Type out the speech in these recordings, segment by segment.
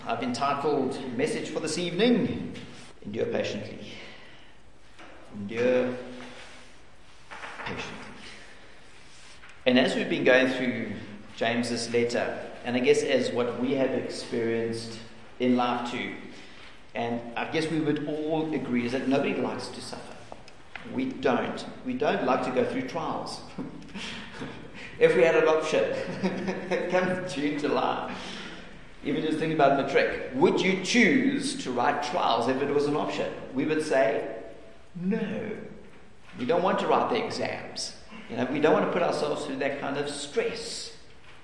I've entitled message for this evening, Endure Patiently. Endure patiently. And as we've been going through James's letter, and I guess as what we have experienced in life too, and I guess we would all agree is that nobody likes to suffer. We don't. We don't like to go through trials. If we had an option, come June, July, even just think about matric, would you choose to write trials if it was an option? We would say, no. We don't want to write the exams. We don't want to put ourselves through that kind of stress.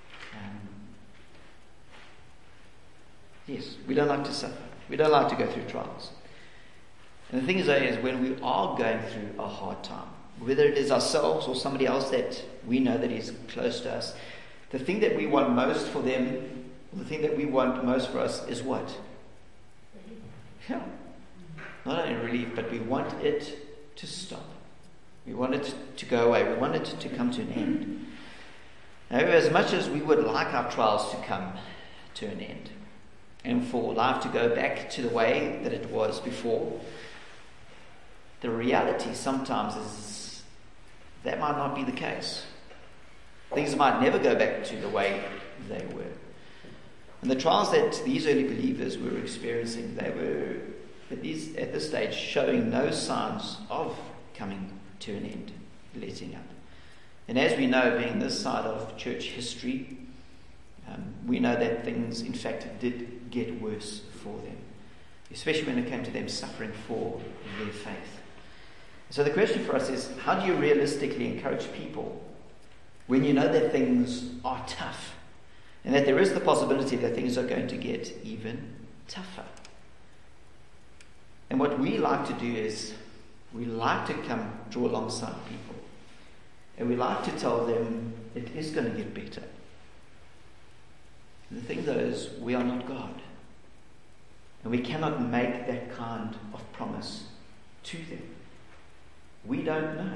Yes, we don't like to suffer. We don't like to go through trials. And the thing is when we are going through a hard time, whether it is ourselves or somebody else that we know that is close to us, the thing that we want most for them, the thing that we want most for us is what? Yeah. Not only relief, but we want it to stop. We want it to go away. We want it to come to an end. Now, as much as we would like our trials to come to an end, and for life to go back to the way that it was before, the reality sometimes is that might not be the case. Things might never go back to the way they were. And the trials that these early believers were experiencing, they were at this stage showing no signs of coming to an end, letting up. And as we know, being this side of church history, we know that things, in fact, did get worse for them, especially when it came to them suffering for their faith. So the question for us is, how do you realistically encourage people when you know that things are tough and that there is the possibility that things are going to get even tougher? And what we like to do is we like to come draw alongside people, and we like to tell them it is going to get better. And the thing though is, we are not God, and we cannot make that kind of promise to them. We don't know.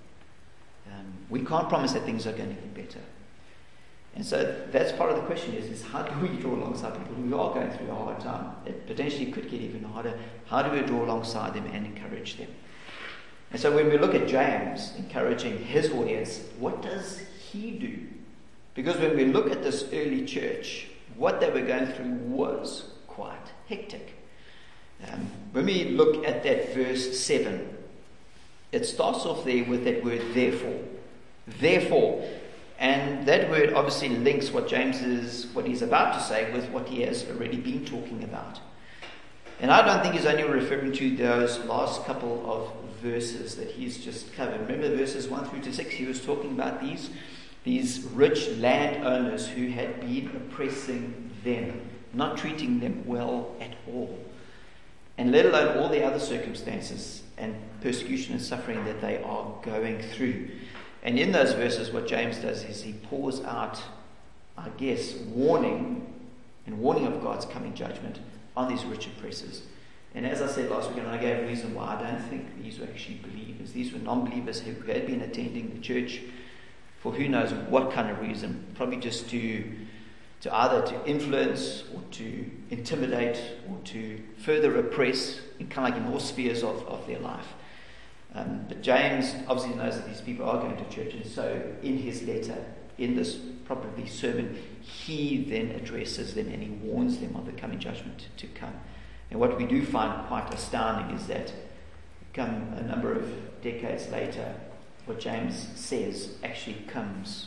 We can't promise that things are going to get better. And so that's part of the question is how do we draw alongside people who are going through a hard time? It potentially could get even harder. How do we draw alongside them and encourage them? And so when we look at James encouraging his audience, what does he do? Because when we look at this early church, what they were going through was quite hectic. When we look at that verse 7, it starts off there with that word therefore. Therefore. And that word obviously links what he's about to say with what he has already been talking about. And I don't think he's only referring to those last couple of verses that he's just covered. Remember verses 1 through to 6, he was talking about these rich landowners who had been oppressing them, not treating them well at all. And let alone all the other circumstances and persecution and suffering that they are going through. And in those verses, what James does is he pours out, I guess, warning of God's coming judgment on these rich oppressors. And as I said last week, and I gave a reason why I don't think these were actually believers. These were non-believers who had been attending the church for who knows what kind of reason. Probably just to either to influence or to intimidate or to further oppress in kind of like in all spheres of their life. But James obviously knows that these people are going to church, and so in his letter, in this probably sermon, he then addresses them and he warns them of the coming judgment to come. And what we do find quite astounding is that come a number of decades later, what James says actually comes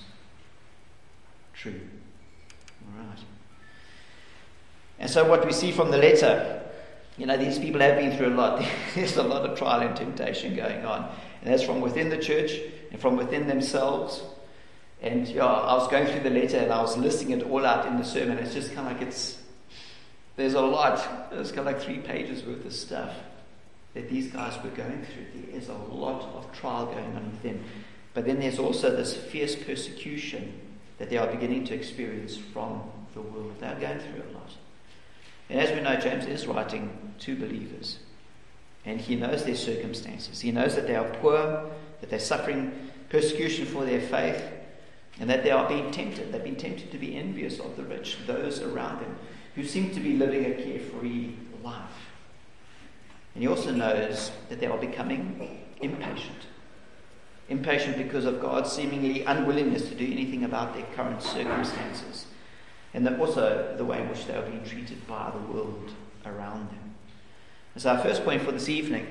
true. All right. And so what we see from the letter, these people have been through a lot. There's a lot of trial and temptation going on. And that's from within the church and from within themselves. And I was going through the letter and I was listing it all out in the sermon. It's just kind of like there's a lot. There's kind of like 3 pages worth of stuff that these guys were going through. There is a lot of trial going on with them. But then there's also this fierce persecution that they are beginning to experience from the world. They're going through a lot. And as we know, James is writing to believers. And he knows their circumstances. He knows that they are poor, that they're suffering persecution for their faith, and that they are being tempted. They've been tempted to be envious of the rich, those around them. who seem to be living a carefree life. And he also knows that they are becoming impatient. Impatient because of God's seemingly unwillingness to do anything about their current circumstances. And also the way in which they are being treated by the world around them. And so our first point for this evening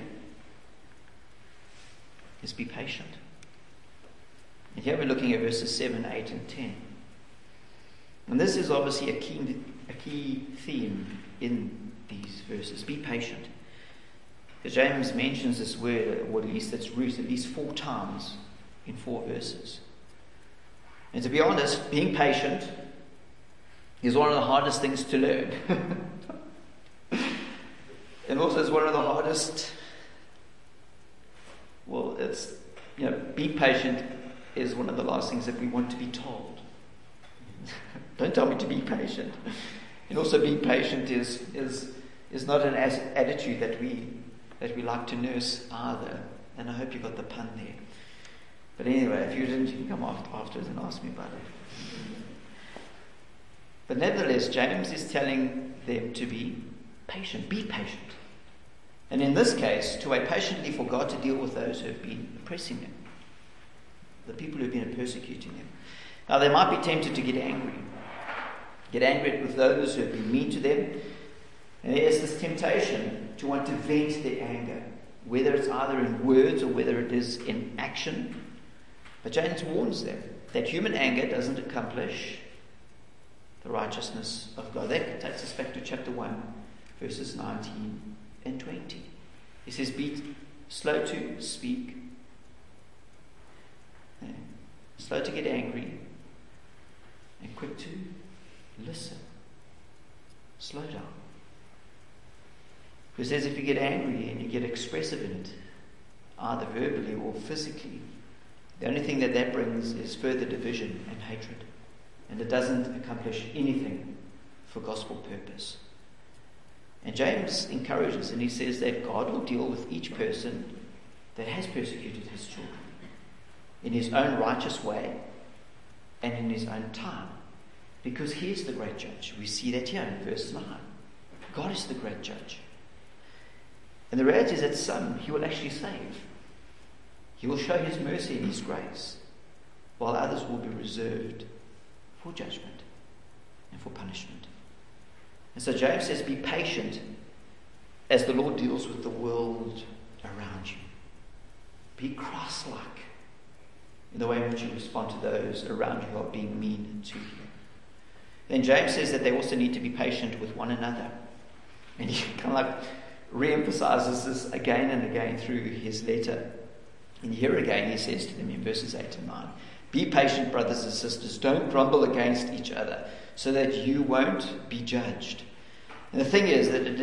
is be patient. And here we're looking at verses 7, 8, and 10. And this is obviously a key theme in these verses. Be patient. Because James mentions this word, or at least its root, at least 4 times in 4 verses. And to be honest, being patient is one of the hardest things to learn. And also it's one of the hardest, be patient is one of the last things that we want to be told. Don't tell me to be patient. And also being patient is not an attitude that we like to nurse either. And I hope you got the pun there. But anyway, if you didn't, you can come afterwards and ask me about it. But nevertheless, James is telling them to be patient. Be patient. And in this case, to wait patiently for God to deal with those who have been oppressing them. The people who have been persecuting them. Now, they might be tempted to get angry. Get angry with those who have been mean to them. And there's this temptation to want to vent their anger, whether it's either in words or whether it is in action. But James warns them that human anger doesn't accomplish the righteousness of God. That takes us back to chapter 1, verses 19 and 20. He says, be slow to speak, slow to get angry, and quick to listen. Slow down. He says if you get angry and you get expressive in it, either verbally or physically, the only thing that brings is further division and hatred. And it doesn't accomplish anything for gospel purpose. And James encourages, and he says that God will deal with each person that has persecuted his children in his own righteous way and in his own time. Because he is the great judge. We see that here in verse 9. God is the great judge. And the reality is that some he will actually save. He will show his mercy and his grace, while others will be reserved for judgment and for punishment. And so James says, be patient as the Lord deals with the world around you. Be Christ-like in the way in which you respond to those around you who are being mean to you. Then James says that they also need to be patient with one another. And he kind of re-emphasizes this again and again through his letter. And here again he says to them in verses 8 and 9, be patient, brothers and sisters. Don't grumble against each other, so that you won't be judged. And the thing is that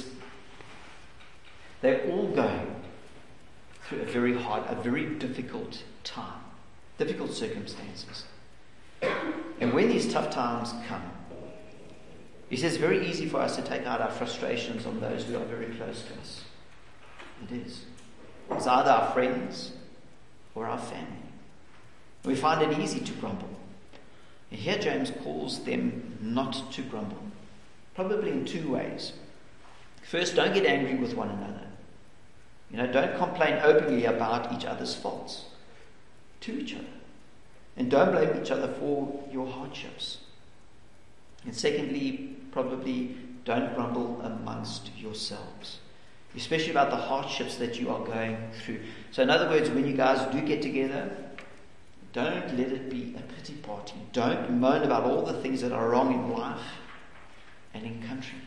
they're all going through a very difficult time, difficult circumstances. And when these tough times come, he says it's very easy for us to take out our frustrations on those who are very close to us. It is. It's either our friends or our family. We find it easy to grumble. And here James calls them not to grumble. Probably in 2 ways. First, don't get angry with one another. Don't complain openly about each other's faults to each other. And don't blame each other for your hardships. And secondly, probably don't grumble amongst yourselves, especially about the hardships that you are going through. So in other words, when you guys do get together, don't let it be a pity party. Don't moan about all the things that are wrong in life and in country.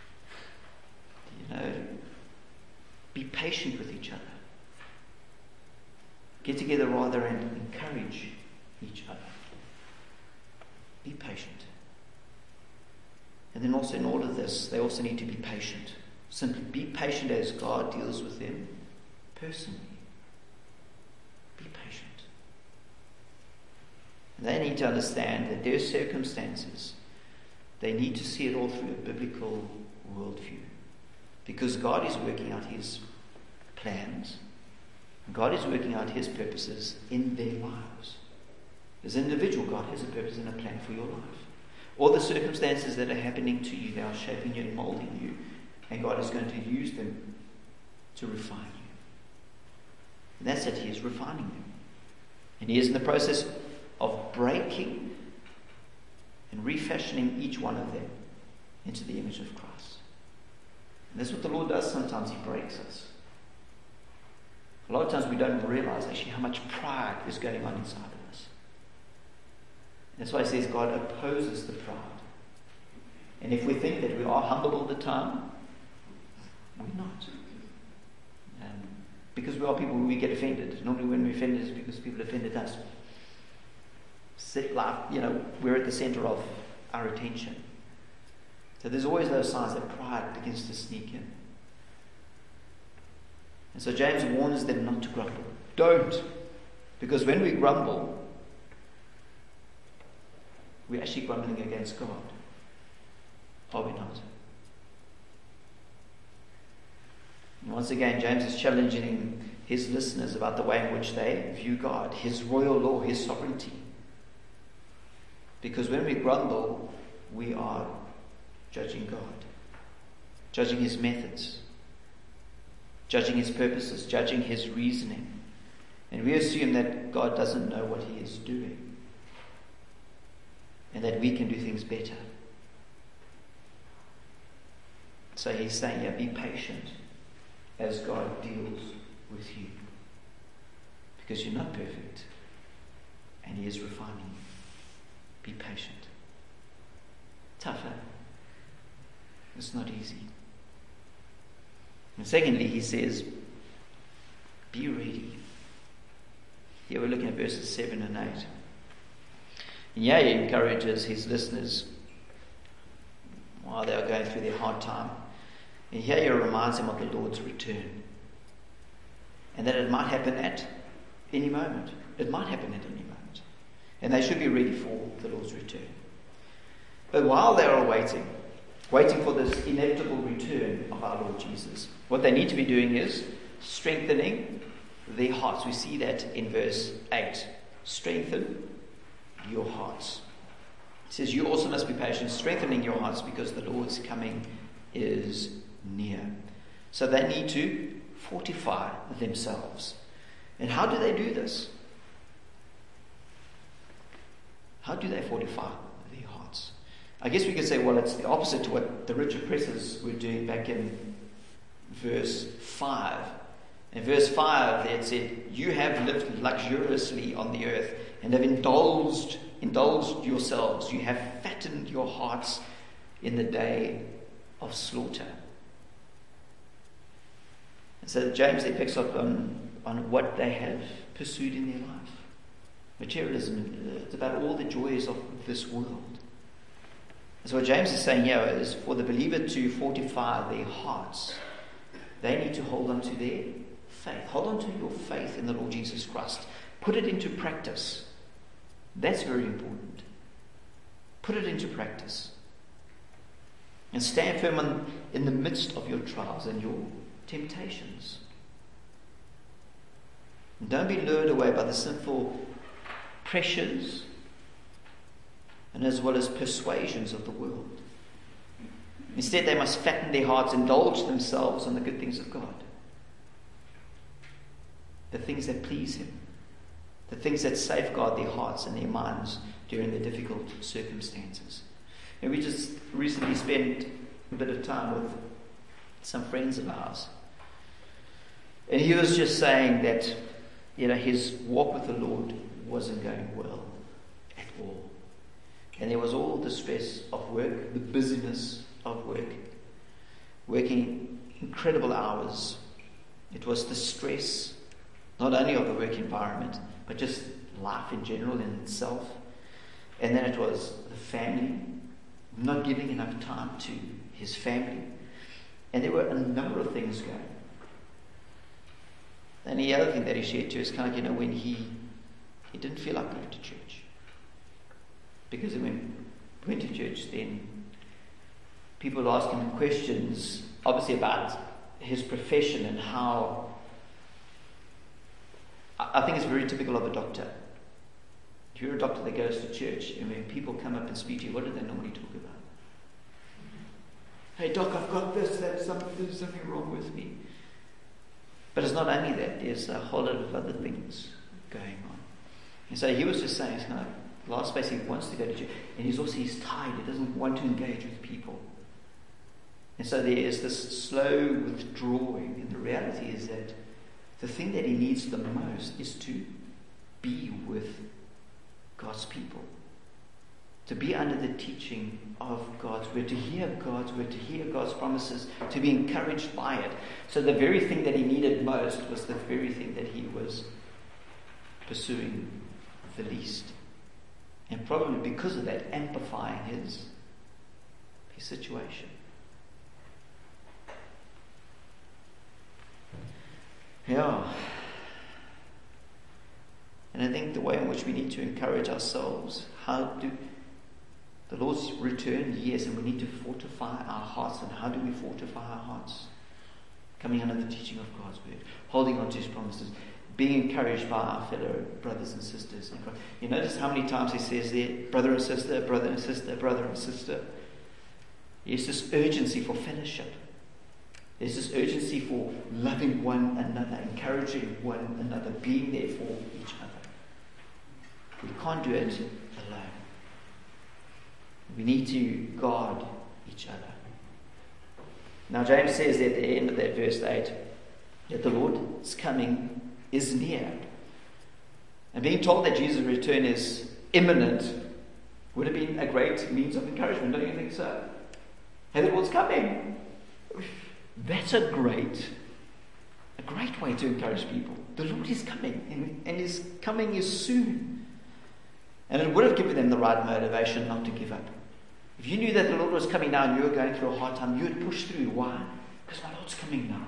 Be patient with each other. Get together rather and encourage each other. Be patient. And then also in all of this, they also need to be patient. Simply be patient as God deals with them personally. Be patient. And they need to understand that their circumstances, they need to see it all through a biblical worldview. Because God is working out his plans. God is working out his purposes in their lives. As an individual, God has a purpose and a plan for your life. All the circumstances that are happening to you, they are shaping you and molding you. And God is going to use them to refine you. And that's it. He is refining them. And He is in the process of breaking and refashioning each one of them into the image of Christ. And that's what the Lord does sometimes. He breaks us. A lot of times we don't realize actually how much pride is going on inside of us. That's why He says God opposes the proud. And if we think that we are humble all the time, we're not. Because we are people who we get offended. Normally when we're offended, it's because people offended us. We're at the center of our attention. So there's always those signs that pride begins to sneak in. And so James warns them not to grumble. Don't. Because when we grumble, we're actually grumbling against God. Are we not? And once again, James is challenging his listeners about the way in which they view God, His royal law, His sovereignty. Because when we grumble, we are judging God, judging His methods, judging His purposes, judging His reasoning. And we assume that God doesn't know what He is doing and that we can do things better. So He's saying, be patient as God deals with you. Because you're not perfect and He is refining you. Be patient. Tougher. It's not easy. And secondly, He says, be ready. Here we're looking at verses 7 and 8. And He encourages His listeners while they are going through their hard time. And here He reminds them of the Lord's return. And that it might happen at any moment. It might happen at any moment. And they should be ready for the Lord's return. But while they are waiting for this inevitable return of our Lord Jesus, what they need to be doing is strengthening their hearts. We see that in verse 8. Strengthen your hearts. It says, you also must be patient, strengthening your hearts because the Lord's coming is near. So they need to fortify themselves. And how do they do this? How do they fortify their hearts? I guess we could say, well, it's the opposite to what the rich oppressors were doing back in verse 5. In verse 5, it said, you have lived luxuriously on the earth and have indulged yourselves. You have fattened your hearts in the day of slaughter. And so James picks up on what they have pursued in their life. Materialism, it's about all the joys of this world. And so what James is saying here is for the believer to fortify their hearts, they need to hold on to their faith. Hold on to your faith in the Lord Jesus Christ. Put it into practice. That's very important. Put it into practice. And stand firm in the midst of your trials and your temptations. And don't be lured away by the sinful pressures and as well as persuasions of the world. Instead, they must fatten their hearts, indulge themselves on the good things of God. The things that please Him. The things that safeguard their hearts and their minds during the difficult circumstances. And we just recently spent a bit of time with some friends of ours. And he was just saying that, his walk with the Lord wasn't going well at all. And there was all the stress of work, the busyness of work, working incredible hours. It was the stress, not only of the work environment, but just life in general in itself. And then it was the family, not giving enough time to his family. And there were a number of things going. And the other thing that he shared too is kind of, when he didn't feel like going to church. Because when he went to church, then people would ask him questions, obviously about his profession and how, I think it's very typical of a doctor. If you're a doctor that goes to church, and when people come up and speak to you, what do they normally talk about? Hey doc, I've got this, there's something wrong with me. But it's not only that, there's a whole lot of other things going on. And so he was just saying, it's kind of last space, he wants to go to church, and he's tired, he doesn't want to engage with people. And so there is this slow withdrawing, and the reality is that the thing that he needs the most is to be with God's people, to be under the teaching of God's word, to hear God's word, to hear God's promises, to be encouraged by it. So the very thing that he needed most was the very thing that he was pursuing the least. And probably because of that, amplifying his situation. Yeah. And I think the way in which we need to encourage ourselves, the Lord's return, yes, and we need to fortify our hearts. And how do we fortify our hearts? Coming under the teaching of God's word, holding on to his promises, being encouraged by our fellow brothers and sisters. You notice how many times he says there, brother and sister, brother and sister, brother and sister. There's this urgency for fellowship. There's this urgency for loving one another, encouraging one another, being there for each other. We can't do it alone. We need to guard each other. Now James says at the end of that verse 8 that the Lord's coming is near. And being told that Jesus' return is imminent would have been a great means of encouragement, don't you think so? Hey, the Lord's coming. That's a great way to encourage people. The Lord is coming, and his coming is soon. And it would have given them the right motivation not to give up. If you knew that the Lord was coming now and you were going through a hard time, you would push through. Why? Because my Lord's coming now.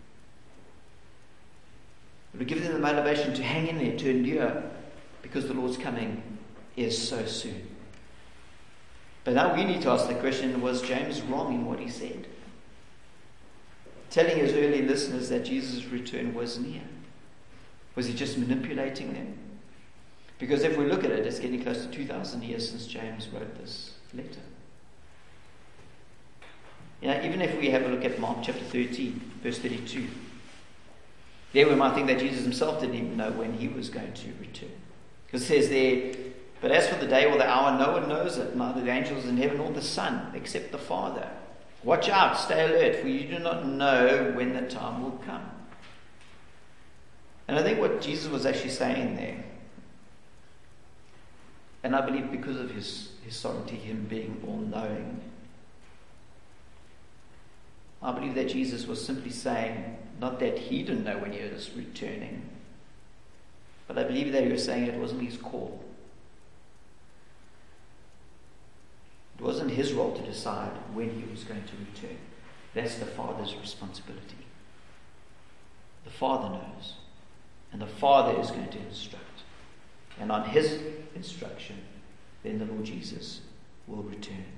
It would give them the motivation to hang in there, to endure, because the Lord's coming is so soon. But now we need to ask the question, was James wrong in what he said? Telling his early listeners that Jesus' return was near. Was he just manipulating them? Because if we look at it, it's getting close to 2,000 years since James wrote this letter. Even if we have a look at Mark chapter 13, verse 32, there we might think that Jesus himself didn't even know when he was going to return. Because it says there, but as for the day or the hour, no one knows it, neither the angels in heaven nor the Son, except the Father. Watch out, stay alert, for you do not know when the time will come. And I think what Jesus was actually saying there, and I believe because of his sovereignty, him being all-knowing, I believe that Jesus was simply saying, not that he didn't know when he was returning, but I believe that he was saying it wasn't his call. It wasn't his role to decide when he was going to return. That's the Father's responsibility. The Father knows. And the Father is going to instruct. And on his instruction, then the Lord Jesus will return.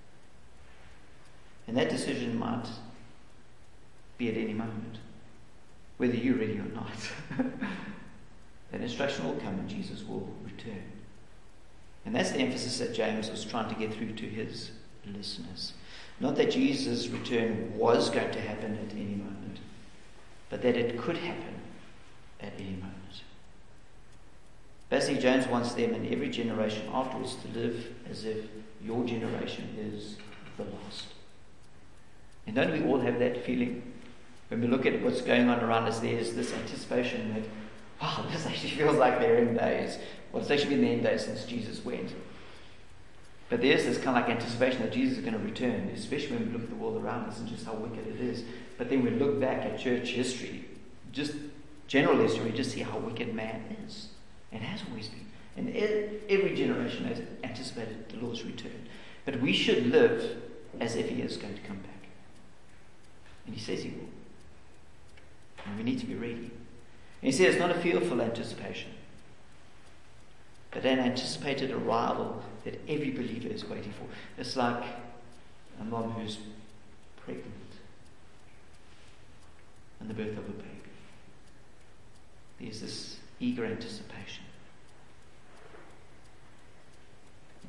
And that decision might be at any moment, whether you're ready or not. That instruction will come and Jesus will return. And that's the emphasis that James was trying to get through to his listeners. Not that Jesus' return was going to happen at any moment, but that it could happen at any moment. Basically, James wants them and every generation afterwards to live as if your generation is the last. And don't we all have that feeling? When we look at what's going on around us, there's this anticipation that, wow, this actually feels like their end days. Well, it's actually been the end days since Jesus went. But there's this kind of like anticipation that Jesus is going to return, especially when we look at the world around us and just how wicked it is. But then we look back at church history, just general history, we just see how wicked man is. And has always been. And every generation has anticipated the Lord's return. But we should live as if he is going to come back. And he says he will. And we need to be ready. And he says it's not a fearful anticipation, but an anticipated arrival that every believer is waiting for. It's like a mom who's pregnant and the birth of a baby. There's this eager anticipation.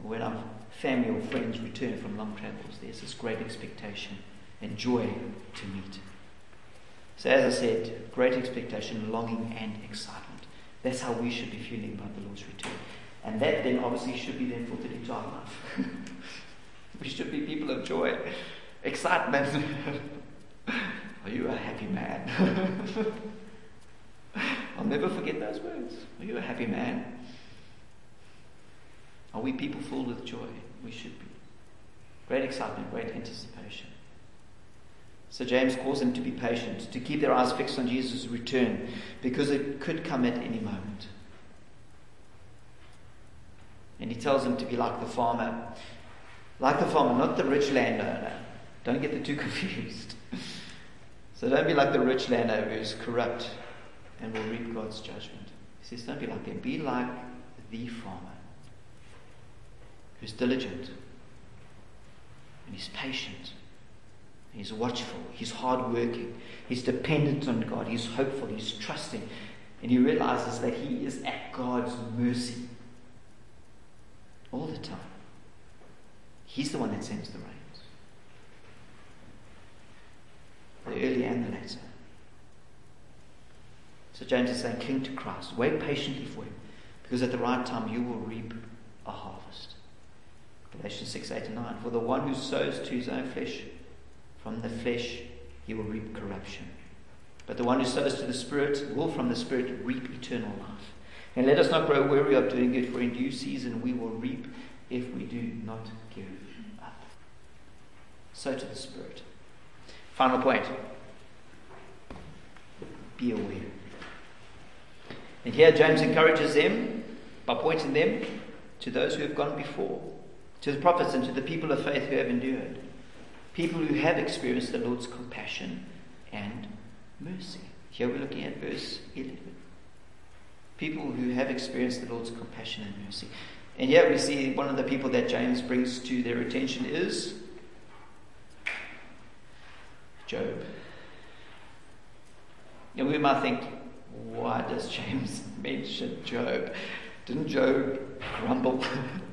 when our family or friends return from long travels, there's this great expectation and joy to meet. So as I said, great expectation, longing and excitement. That's how we should be feeling about the Lord's return. And that then obviously should be then filtered into our life. We should be people of joy, excitement. Are you a happy man? I'll never forget those words. Are you a happy man? Are we people filled with joy? We should be. Great excitement, great anticipation. So James calls them to be patient, to keep their eyes fixed on Jesus' return, because it could come at any moment. And he tells them to be like the farmer. Like the farmer, not the rich landowner. Don't get the two confused. So don't be like the rich landowner who is corrupt and will reap God's judgment. He says, don't be like them. Be like the farmer, who's diligent, and he's patient, he's watchful, he's hardworking, he's dependent on God, he's hopeful, he's trusting, and he realizes that he is at God's mercy all the time. He's the one that sends the rains, the early and the later. So James is saying, cling to Christ, wait patiently for him, because at the right time you will reap a harvest. Galatians 6, 8 and 9. For the one who sows to his own flesh, from the flesh he will reap corruption. But the one who sows to the Spirit will from the Spirit reap eternal life. And let us not grow weary of doing good, for in due season we will reap if we do not give up. Sow to the Spirit. Final point. Be aware. And here James encourages them by pointing them to those who have gone before, to the prophets and to the people of faith who have endured. People who have experienced the Lord's compassion and mercy. Here we're looking at verse 11. People who have experienced the Lord's compassion and mercy. And here we see one of the people that James brings to their attention is Job. And we might think, why does James mention Job? Didn't Job grumble?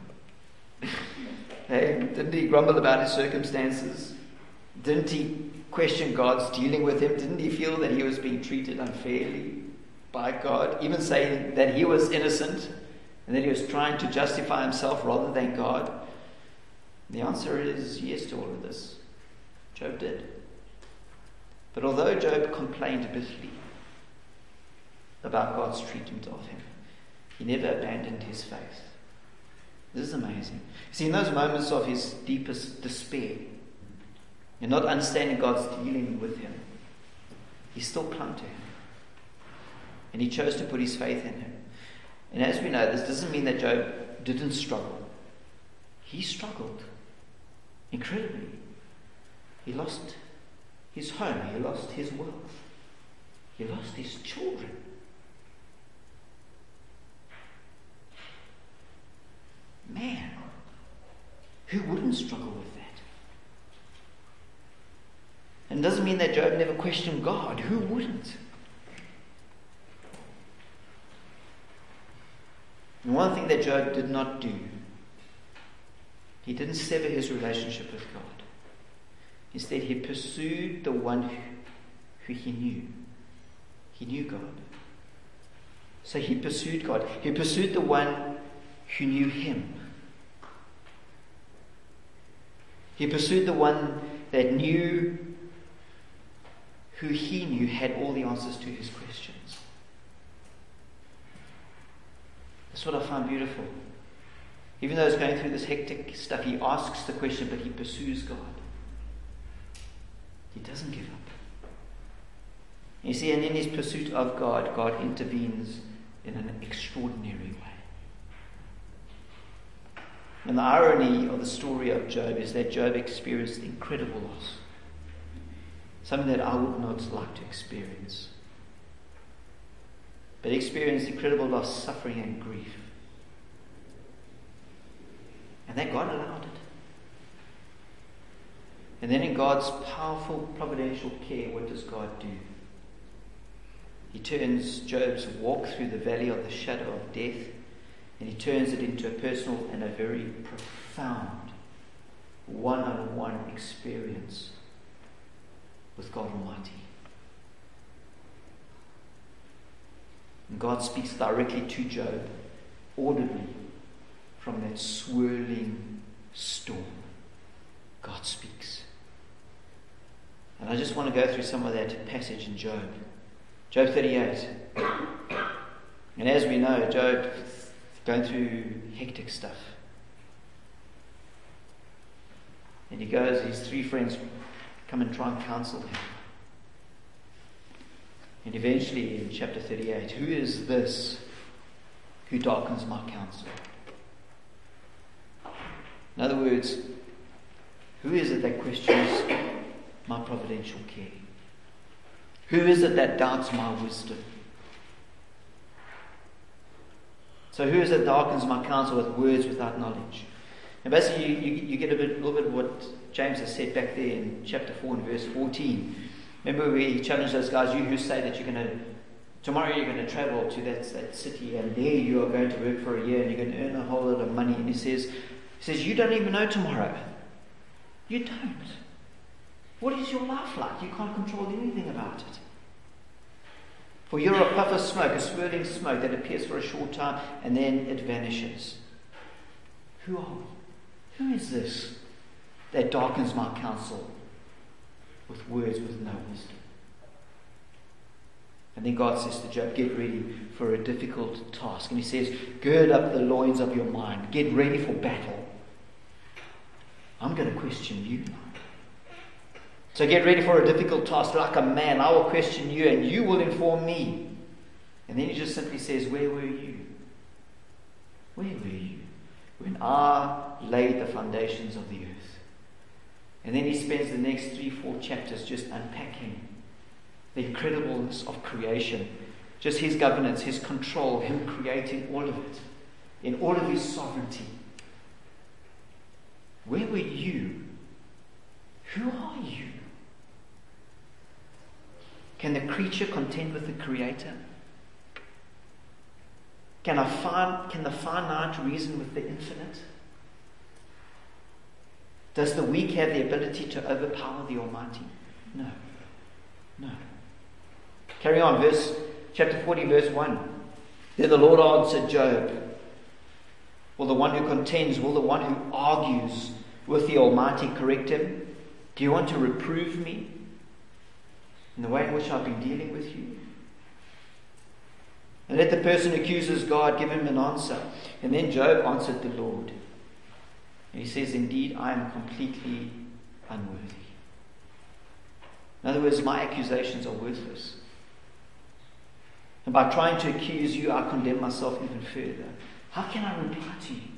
Hey, didn't he grumble about his circumstances? Didn't he question God's dealing with him? Didn't he feel that he was being treated unfairly by God? Even saying that he was innocent and that he was trying to justify himself rather than God? The answer is yes to all of this. Job did. But although Job complained bitterly about God's treatment of him, he never abandoned his faith. This is amazing. See, in those moments of his deepest despair and not understanding God's dealing with him, he still clung to him. And he chose to put his faith in him. And as we know, this doesn't mean that Job didn't struggle. He struggled incredibly. He lost his home. He lost his wealth. He lost his children. Man, who wouldn't struggle with that? And it doesn't mean that Job never questioned God. Who wouldn't? And one thing that Job did not do, he didn't sever his relationship with God. Instead, he pursued the one who he knew. He knew God. So he pursued God. He pursued the one who knew him. He pursued the one that knew who he knew had all the answers to his questions. That's what I find beautiful. Even though he's going through this hectic stuff, he asks the question, but he pursues God. He doesn't give up. You see, and in his pursuit of God, God intervenes in an extraordinary way. And the irony of the story of Job is that Job experienced incredible loss. Something that I would not like to experience. But he experienced incredible loss, suffering, and grief. And that God allowed it. And then in God's powerful providential care, what does God do? He turns Job's walk through the valley of the shadow of death And he turns it into a personal and a very profound one-on-one experience with God Almighty. And God speaks directly to Job, audibly, from that swirling storm. God speaks. And I just want to go through some of that passage in Job. Job 38. And as we know, Job is going through hectic stuff. And he goes, his 3 friends come and try and counsel him. And eventually in chapter 38, who is this who darkens my counsel? In other words, who is it that questions my providential care? Who is it that doubts my wisdom? So who is it that darkens my counsel with words without knowledge? And basically you get a little bit of what James has said back there in chapter 4 and verse 14. Remember we challenged those guys, you who say that tomorrow you're going to travel to that city and there you are going to work for a year and you're going to earn a whole lot of money. And he says, you don't even know tomorrow. You don't. What is your life like? You can't control anything about it. For you're a puff of smoke, a swirling smoke that appears for a short time and then it vanishes. Who are we? Who is this that darkens my counsel with words with no wisdom? And then God says to Job, get ready for a difficult task. And he says, gird up the loins of your mind. Get ready for battle. I'm going to question you now. So get ready for a difficult task. Like a man, I will question you and you will inform me. And then he just simply says, where were you? Where were you when I laid the foundations of the earth? And then he spends the next 3-4 chapters just unpacking the incredibleness of creation. Just his governance, his control, him creating all of it in all of his sovereignty. Where were you? Who are you? Can the creature contend with the Creator? Can the finite reason with the infinite? Does the weak have the ability to overpower the Almighty? No. No. Carry on, chapter 40, verse 1. Then the Lord answered Job, will the one who contends, will the one who argues with the Almighty correct him? Do you want to reprove me in the way in which I've been dealing with you? And let the person who accuses God give him an answer. And then Job answered the Lord. And he says, indeed, I am completely unworthy. In other words, my accusations are worthless. And by trying to accuse you, I condemn myself even further. How can I reply to you?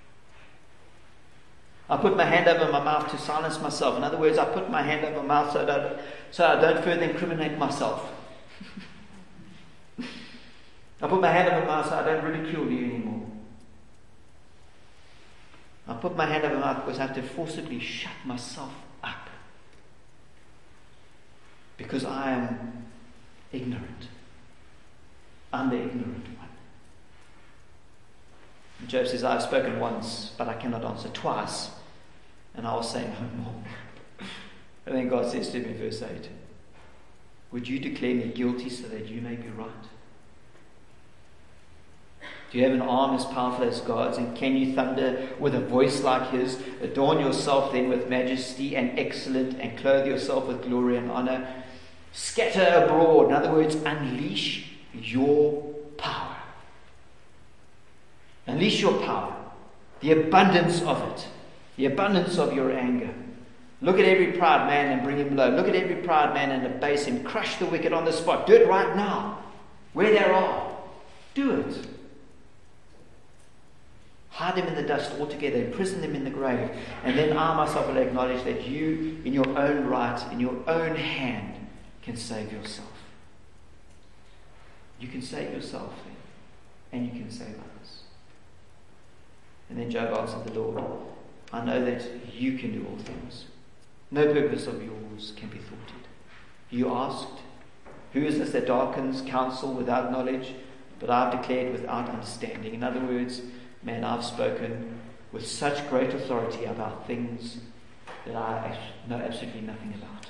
I put my hand over my mouth to silence myself. In other words, I put my hand over my mouth so I don't further incriminate myself. I put my hand over my mouth so I don't ridicule you anymore. I put my hand over my mouth because I have to forcibly shut myself up. Because I am ignorant. I'm the ignorant one. And Job says, I have spoken once, but I cannot answer. Twice, and I will say no more. And then God says to him in verse 8, would you declare me guilty so that you may be right? Do you have an arm as powerful as God's? And can you thunder with a voice like his? Adorn yourself then with majesty and excellence, and clothe yourself with glory and honor. Scatter abroad. In other words, unleash your power. Unleash your power. The abundance of it. The abundance of your anger. Look at every proud man and bring him low. Look at every proud man and abase him. Crush the wicked on the spot. Do it right now. Where they are. Do it. Hide them in the dust altogether. Imprison them in the grave. And then I myself will acknowledge that you, in your own right, in your own hand, can save yourself. You can save yourself, and you can save others. And then Job answered the Lord, I know that you can do all things. No purpose of yours can be thwarted. You asked, who is this that darkens counsel without knowledge? but I've declared without understanding. In other words, man, I've spoken with such great authority about things that I know absolutely nothing about.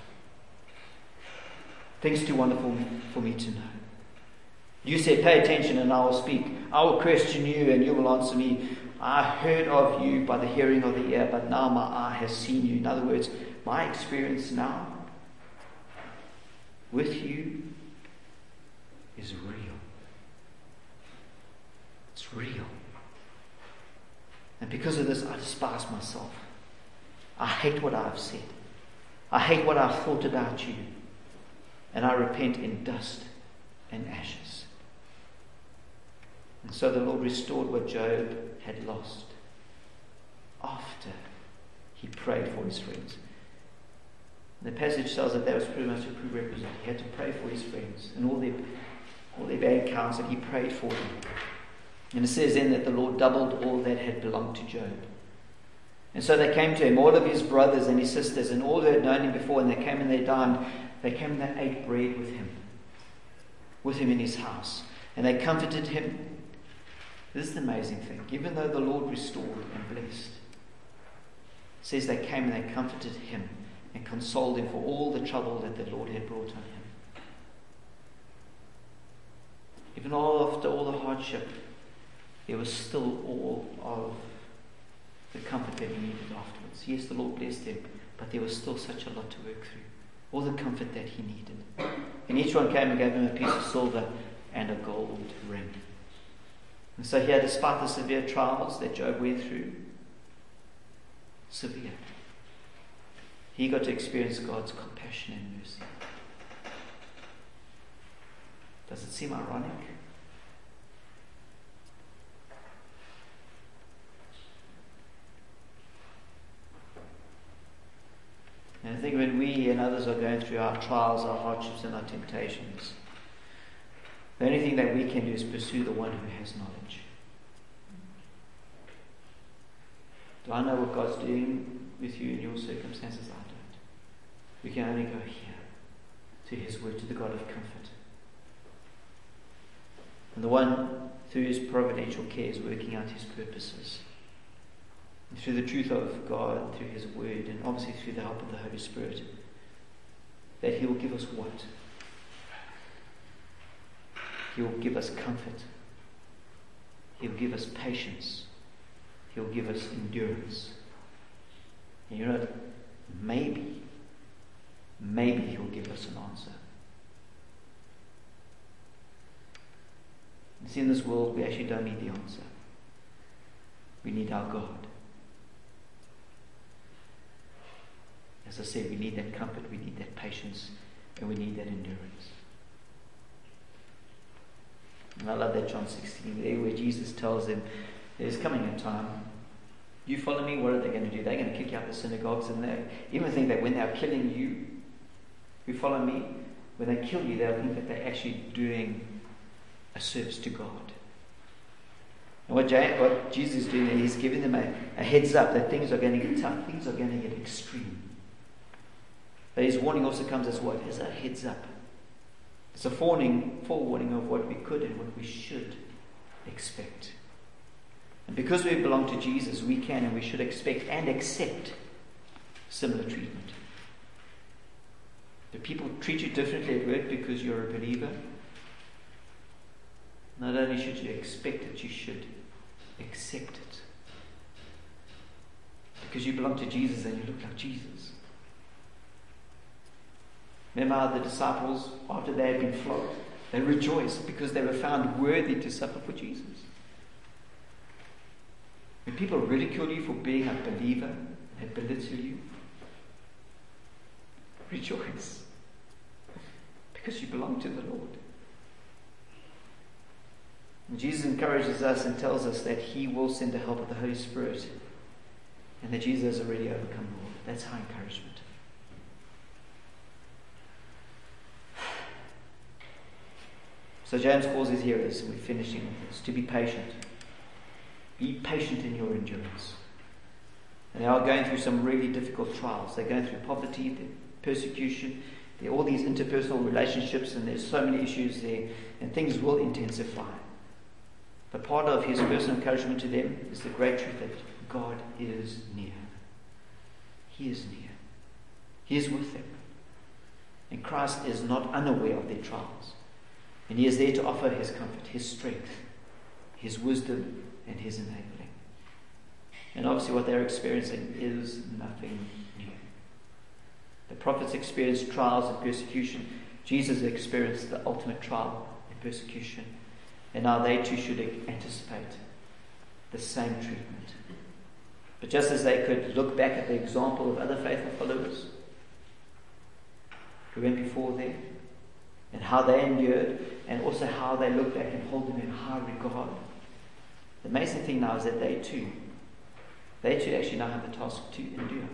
Things too wonderful for me to know. You say, pay attention and I will speak. I will question you and you will answer me. I heard of you by the hearing of the ear, but now my eye has seen you. In other words, my experience now with you is real. It's real. And because of this, I despise myself. I hate what I've said. I hate what I've thought about you. And I repent in dust and ashes. And so the Lord restored what Job had lost after he prayed for his friends. And the passage tells that was pretty much a prerequisite. He had to pray for his friends and all their bank accounts, and he prayed for them. And it says then that the Lord doubled all that had belonged to Job. And so they came to him, all of his brothers and his sisters, and all who had known him before, and they came and they dined. They came and they ate bread with him in his house. And they comforted him. This is the amazing thing. Even though the Lord restored and blessed, it says they came and they comforted him and consoled him for all the trouble that the Lord had brought on him. Even after all the hardship, there was still all of the comfort that he needed afterwards. Yes, the Lord blessed him, but there was still such a lot to work through. All the comfort that he needed. And each one came and gave him a piece of silver and a gold ring. And so here, despite the severe trials that Job went through, severe, he got to experience God's compassion and mercy. Does it seem ironic? And I think when we and others are going through our trials, our hardships, and our temptations, the only thing that we can do is pursue the one who has knowledge. Do I know what God's doing with you in your circumstances? I don't. We can only go here, to his word, to the God of comfort. And the one, through his providential care, is working out his purposes. And through the truth of God, through his word, and obviously through the help of the Holy Spirit, that he will give us what? He will give us comfort. He will give us patience. He will give us endurance. And you know, maybe he'll give us an answer. You see, in this world, we actually don't need the answer. We need our God. As I said, we need that comfort, we need that patience, and we need that endurance. And I love that John 16 there, where Jesus tells them, there's coming a time, you follow me, what are they going to do? They're going to kick you out the synagogues, and they even think that when they're killing you, who follow me, when they kill you, they'll think that they're actually doing a service to God. And what Jesus is doing there, he's giving them a heads up that things are going to get tough, things are going to get extreme. But his warning also comes as what? As a heads up. It's a forewarning of what we could and what we should expect. And because we belong to Jesus, we can and we should expect and accept similar treatment. Do people treat you differently at work because you're a believer? Not only should you expect it, you should accept it. Because you belong to Jesus and you look like Jesus. Remember how the disciples, after they had been flogged, they rejoiced because they were found worthy to suffer for Jesus. When people ridicule you for being a believer and belittle you, rejoice because you belong to the Lord. And Jesus encourages us and tells us that he will send the help of the Holy Spirit and that Jesus has already overcome the world. That's our encouragement. So James calls his hearers, and we're finishing with this, to be patient. Be patient in your endurance. And they are going through some really difficult trials. They're going through poverty, persecution, there are all these interpersonal relationships, and there's so many issues there, and things will intensify. But part of his personal encouragement to them is the great truth that God is near. He is near. He is with them. And Christ is not unaware of their trials. And he is there to offer his comfort, his strength, his wisdom, and his enabling. And obviously what they're experiencing is nothing new. The prophets experienced trials and persecution. Jesus experienced the ultimate trial and persecution. And now they too should anticipate the same treatment. But just as they could look back at the example of other faithful followers who went before them, and how they endured, and also how they look back and hold them in high regard, the amazing thing now is that they too actually now have a task to endure.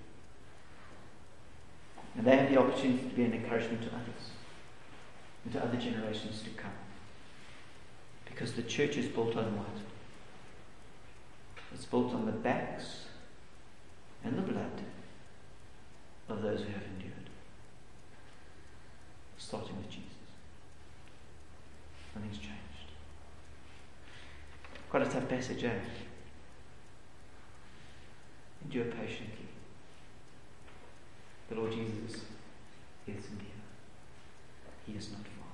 And they have the opportunity to be an encouragement to others, and to other generations to come. Because the church is built on what? It's built on the backs and the blood of those who have endured. Starting with Jesus. Nothing's changed. Quite a tough passage, eh? Endure patiently. The Lord Jesus is near. He is not far.